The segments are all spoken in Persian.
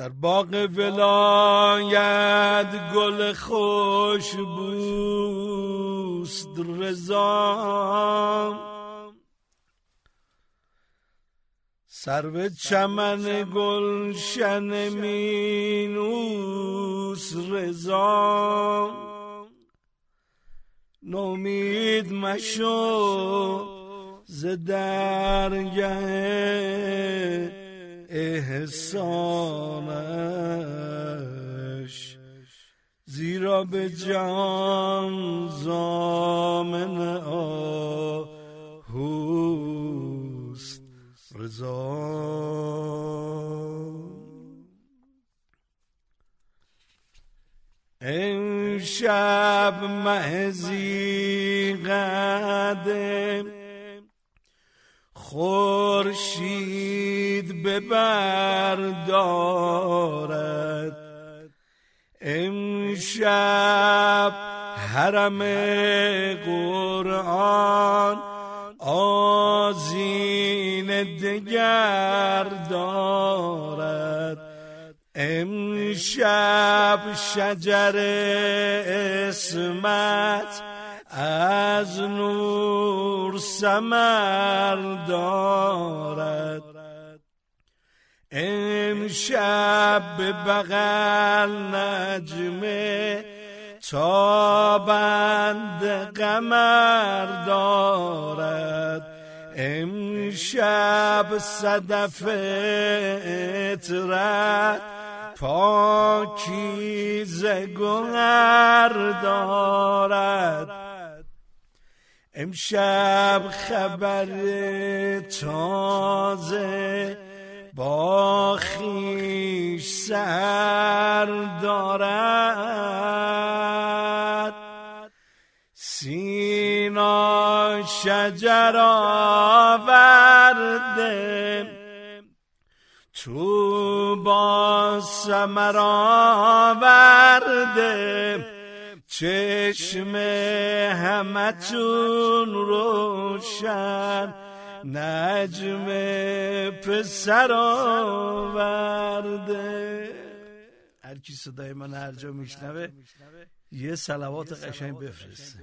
در باغ ولایت گل خوش بوست رضا، سرو چمن گلشن مینوس رضا. نومید مشو ز درگه احسانش، زیرا به جان ضامن آهوست رضا. امشب مهزی قدم خورشید ببردارد، امشب حرم قرآن آذین دگر دارد، امشب شجر عصمت از نور ثمر دارد، امشب به بغل نجمه تابند قمر دارد، امشب صدف عطرت پاکیزه گوهر دارد، امشب خبر تازه با خویش سر دارد. سینا شجر آورده تو با ثمر آورده، چشم همتون روشن نجم پسر آورده. هر کی صدای من هر جا میشنوه یه صلوات قشنگ بفرسته.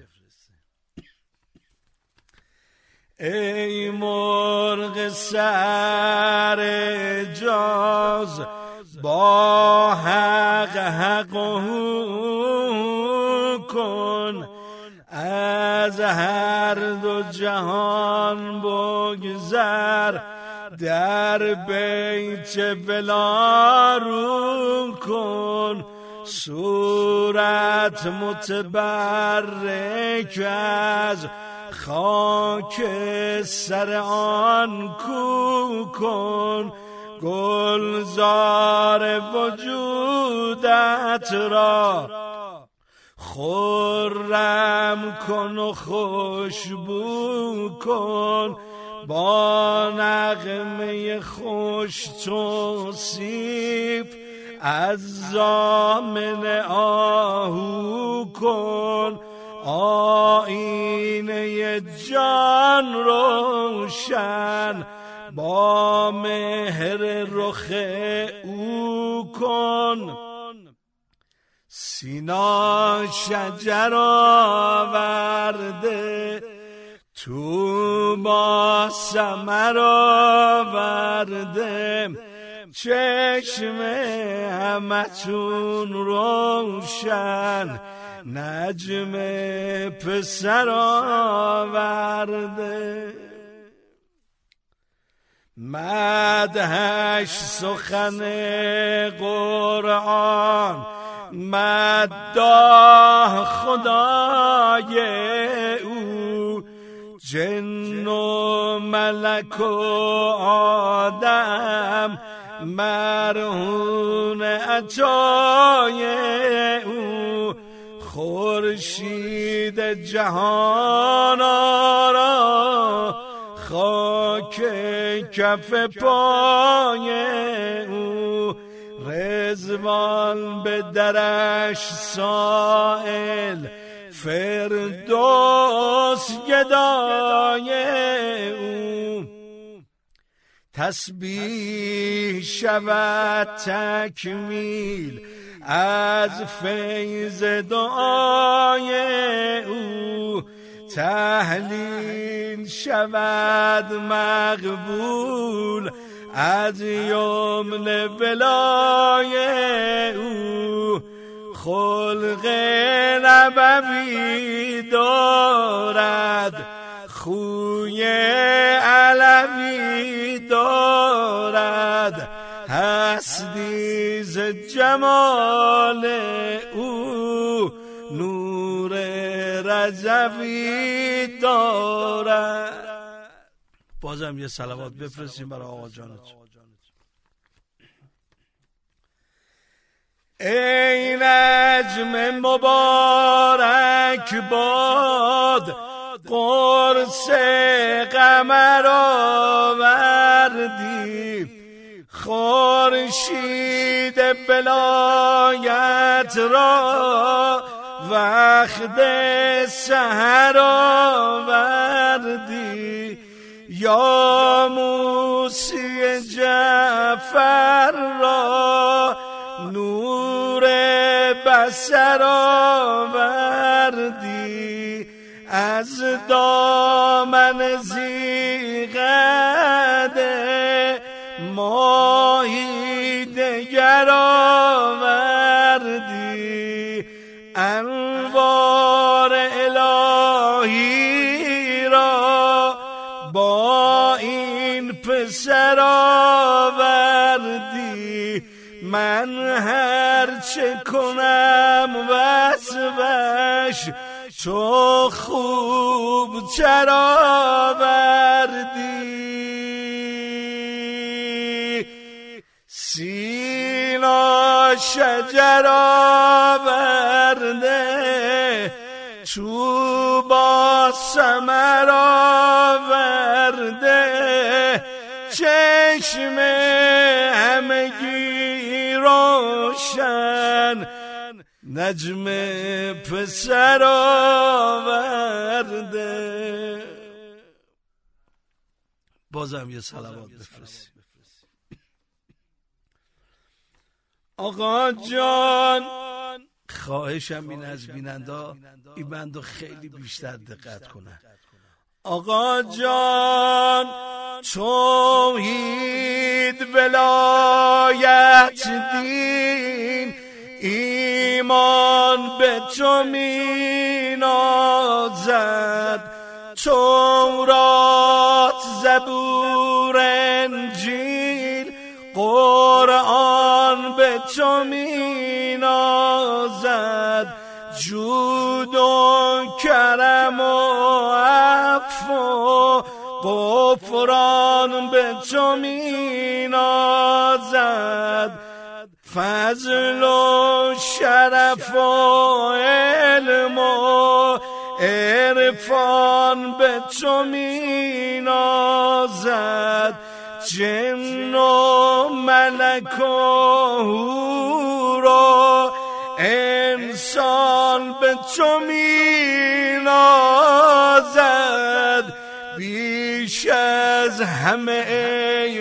ای مرغ سر جاز با حق کن، از هر دو جهان بگذر، در بیت بلا رو کن، صورت متبرک از خاک سر آن کو کن، گلزار وجودت را خرم کن و خوشبو کن، با نغمه خوش توصیف از ضامن آهو کن، آینه جان روشن با مهر رخ او کن. سینا شجر آورده تو با ثمر آورده، چشم همتون روشن نجم پسر آورده. مدحش سخن قرآن، مداح خدای او، جن و ملک و آدم مرهون عطای او، خورشید جهان را خاک کف پای او، رضوان به درش سائل، فردوس گدای او، تسبیح شود تکمیل از فیض دعای او، تهلیل شود مقبول از یمن ولای او. خلق نبوی دارد، خوی علوی دارد، هستی ز جمال او نور رضوی دارد. بازم یه صلوات بفرستیم برای آقا جانتون. ای نجم مبارک باد، قرص قمر آوردی، خورشید بلایت را وقت سحر آوردی. یا موسی جعفر را نور بصر آوردی، از دامن زیغده ماهی دگر آوردی. انوار الهی را با این پسر آوردی. من هر چه کنم وصفش تو خوب چرا آوردی. سینا شجر آورده، تو با ثمر آورده، چشم همگی روشن نجم پسر آورده. بازم یه صلوات بفرستیم. آقا جان، خواهشم این از بیننده این بندو خیلی بیشتر دقت کنه. آقا جان، توحید ولایت دین ایمان به تو می نازد. تورات زبور انجیل قرآن به تو می نازد. جود و کرم و عفو غفران به تو می نازد. فضل و شرف و علم و عرفان به تو می نازد. جن و ملک و حور و انسان به تو می نازد. بیش از همه ای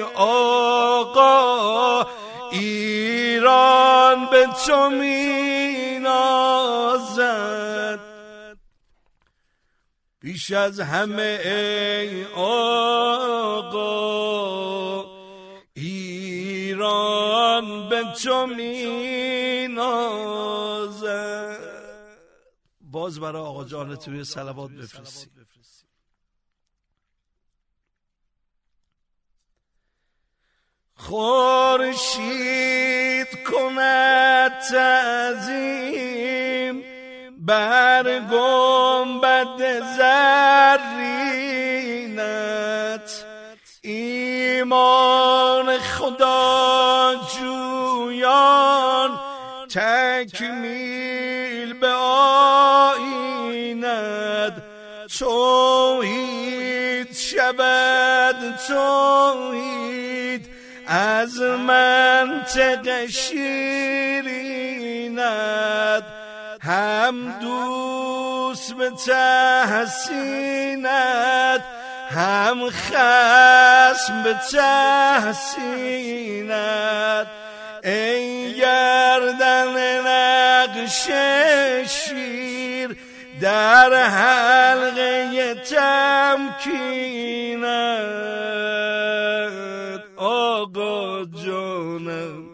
آقا ایران به تو می نازد. بیش از همه ای آقا ایران به تو می نازد. باز برای آقا جانتون یه صلوات بفرستید. خورشید کند تعظیم بر گنبد زرینت. ایمان خدا جویان تکمیل به آیینت. توحید شود توحید از منطق شیرینت. هم دوست به تحسینت هم خصم به تحسینت ای گردن نقش شیر در حلقه تمکینت آقا جانم.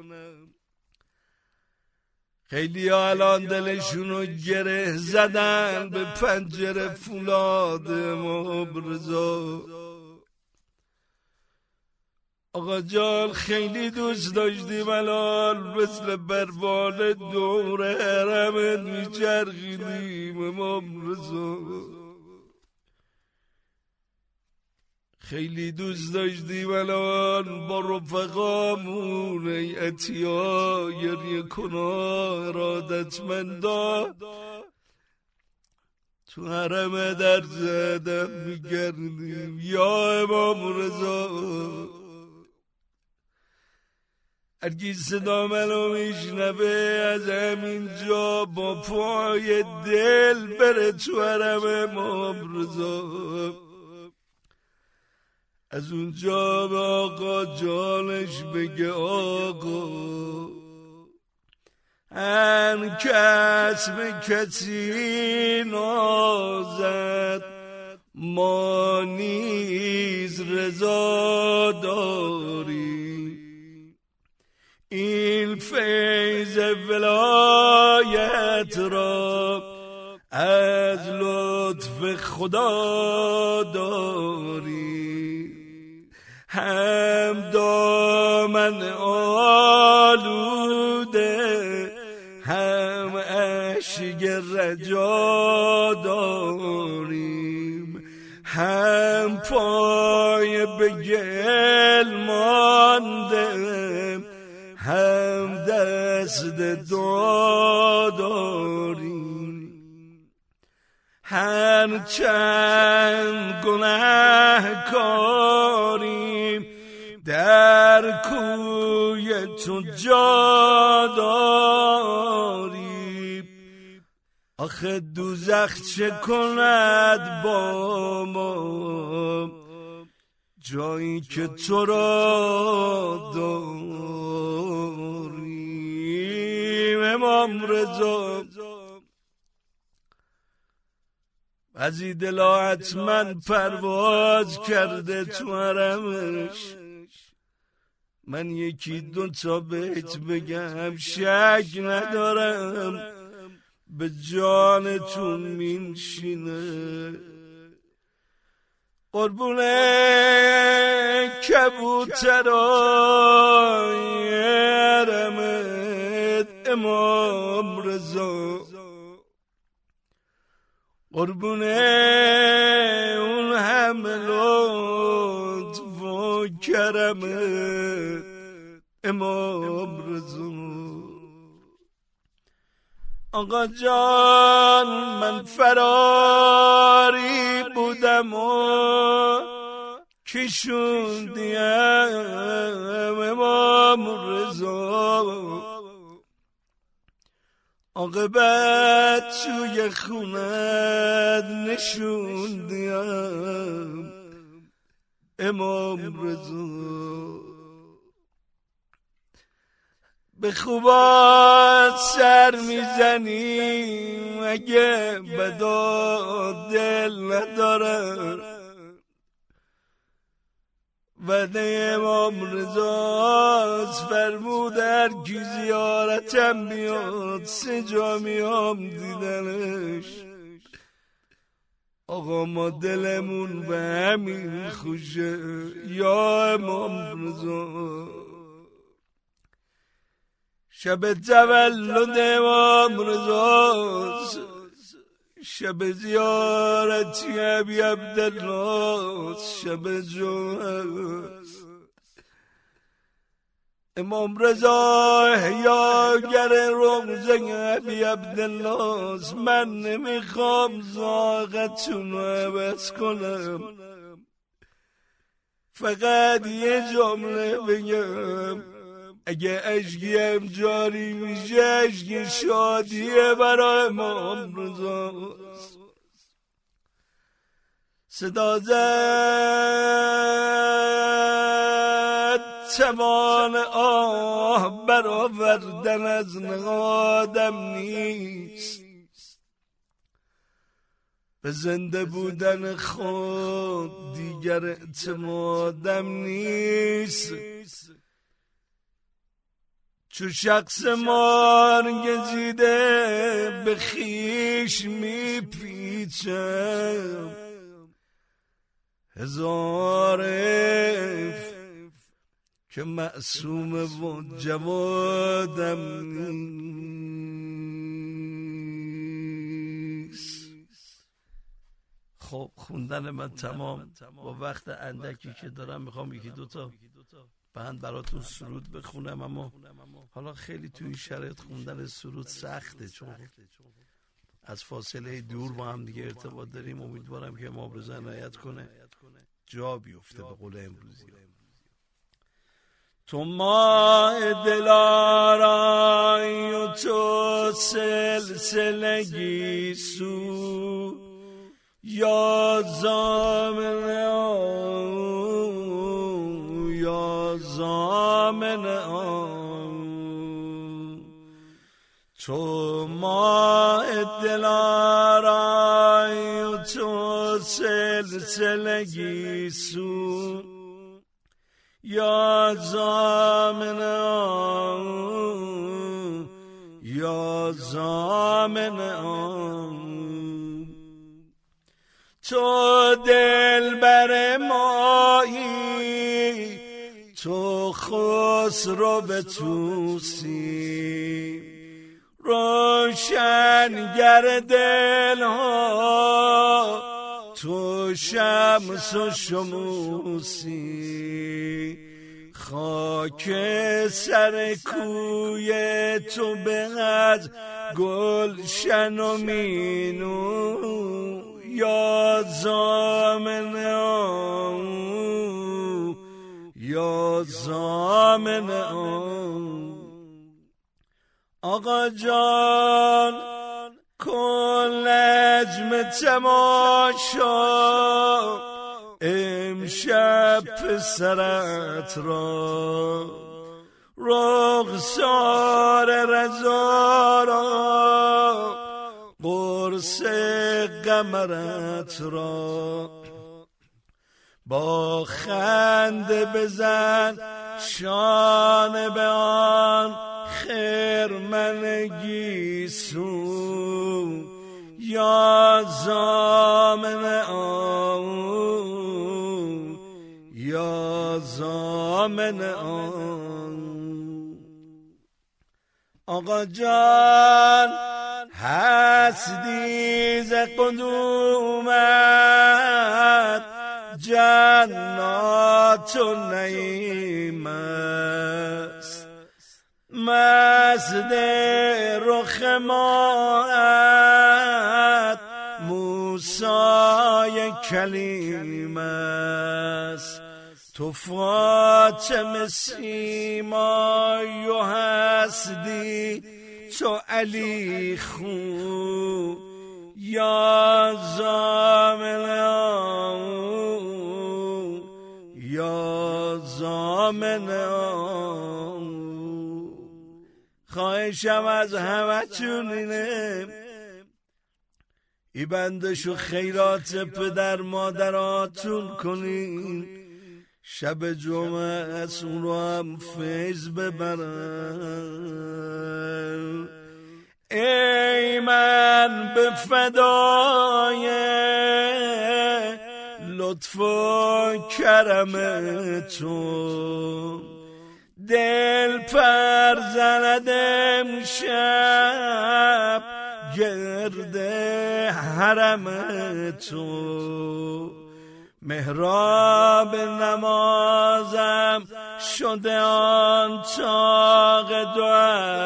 خیلی الان دلشونو گره زدن به پنجره فولاد مبرزا. آقا جان خیلی دوست داشتیم الان مثل بربال دور حرمت میچرخیدیم مبرزا. خیلی دوست داشتیم الان با رفقامون ای عطیا گریه کنا ارادتمندا تو حرم در زدم میگردیم یا امام رضا. هرکی صدا منو میشنوه از همینجا با پای دل بره تو حرم امام رضا. از اونجا به آقا جانش بگه آقا هر کس به کسی نازد ما نیز رضا داریم. این فیض ولایت را از لطف خدا داریم. هم دامن آلوده هم اشک رجا داریم. هم پای به گل مانده هم دست دعا داریم. هر چند گناه کاریم در کوی تو جا داریم. آخه دوزخ چه کند با ما جایی که تو را داریم. امام رضا بعضی دلا حتما پرواز کرده تو حرمش. من یکی دو تا بیت بگم شک ندارم به جانتون میشینه. قربونه کبوترای حرمت امام رضا. قربونه اون همه لطف و کرمت امام رضا. آقا جان من فراری بودم و کشوندیم امام رضا. عاقبت توی خونت نشوندیم امام رضا. به خوبات سر میزنیم اگه بدا دل ندارم. وعده امام رضاست فرمود هر کی زیارتم بیاد 3 جا میام دیدنش. آقا ما دلمون به همین خوشه یا امام رضا. شب تولد امام رضاست شب زیارتی ابی عبدالله شب جمعه. امام رضا احیاگر روزه ابی عبدالله. من نمیخوام زاغتون رو عوض کنم فقط یه جمله بگم. اگه اشکیم جاری میشه اشک شادیه برای امام رضا. صدا زد توان آه برآوردن از نهادم نیست، به زنده بودن خود دیگر اعتمادم نیست. چو شخص مارگزیده به خیش میپیچم، هزار حیف که معصوم و جوادم نیست. خب خوندن من تمام. با وقت اندکی که دارم میخوام یکی دوتا بند براتون سرود بخونم، اما حالا خیلی توی این شرایط خوندن سرود سخته، چون از فاصله دور با هم دیگه ارتباط داریم. امیدوارم که ما بزن عنایت کنه جا بیفته به قول امروزی. تو ماه دلارای و تو سلسلگی سو، یا زامن آن یا زامن آن. تو ماه دلارای و تو سلسلگی سو، یا زامن آن یا زامن آن. تو دلبر مایی، تو خسرو به توسی، روشنگر دلها، تو شمس و شموسی. خاک سر کوی تو به از گلشن و مینو، یا زامن آن یا زامن آن. آقا جان کن نجم تماشا، امشب پسرت را، رخسار رضا را، قرص قمرت را. با خنده بزن شانه به آن خرمن گیسو، یا زامن آن یا زامن آن. آقا جان هستی ز قدومت جنات و نعیم است، مزد رخ ماهت موسی کلیم است. تو فاطمه سیمای و هستی تو علی خو، یا زامن آن یا زامن آن. خواهشم از همتون اینه ای بندشو خیرات پدر مادراتون کنین، شب جمعه از اون رو هم فیض ببرن. ای من به فدای لطف و کرم تو، دل پر زند امشب گرد حرم تو. محراب نمازم شده آن چاق دو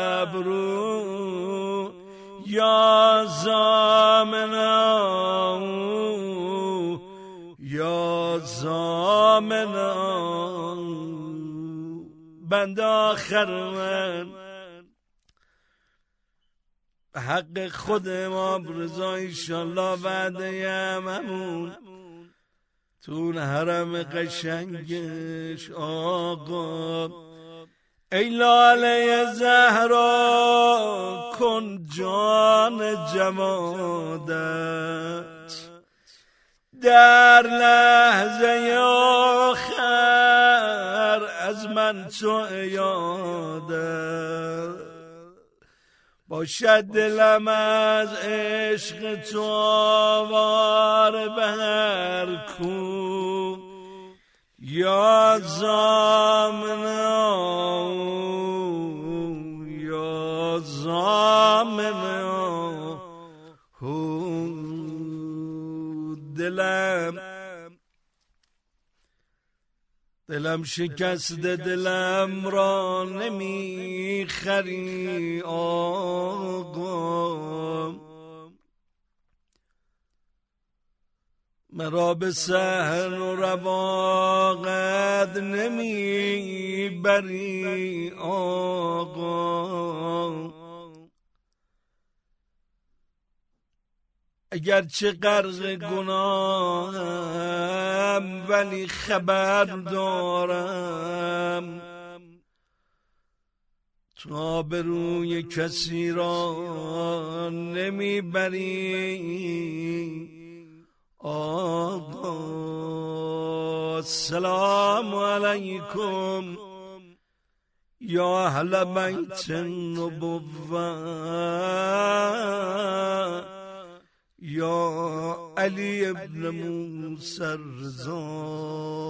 ابرو، یا زامن آن یا زامن آن. بند آخر من حق خود امام رضا ایشالله وعده همون تون حرم قشنگش آقا ای لاله زهرا کن جان جمادت در لحظه آخر از من تو یادت باشد دلم از عشق تو آوار به هر کو یا زامنا یا زامنا دلم شکسته دلم را نمیخری آقا مرا به صحن و رواقت نمیبری آقا اگرچه غرق گناهم ولی خبر دارم تو آبروی کسی را نمیبری آقا سلام علیکم یا اهل بیت النبوة یا علی ابن موسی الرضا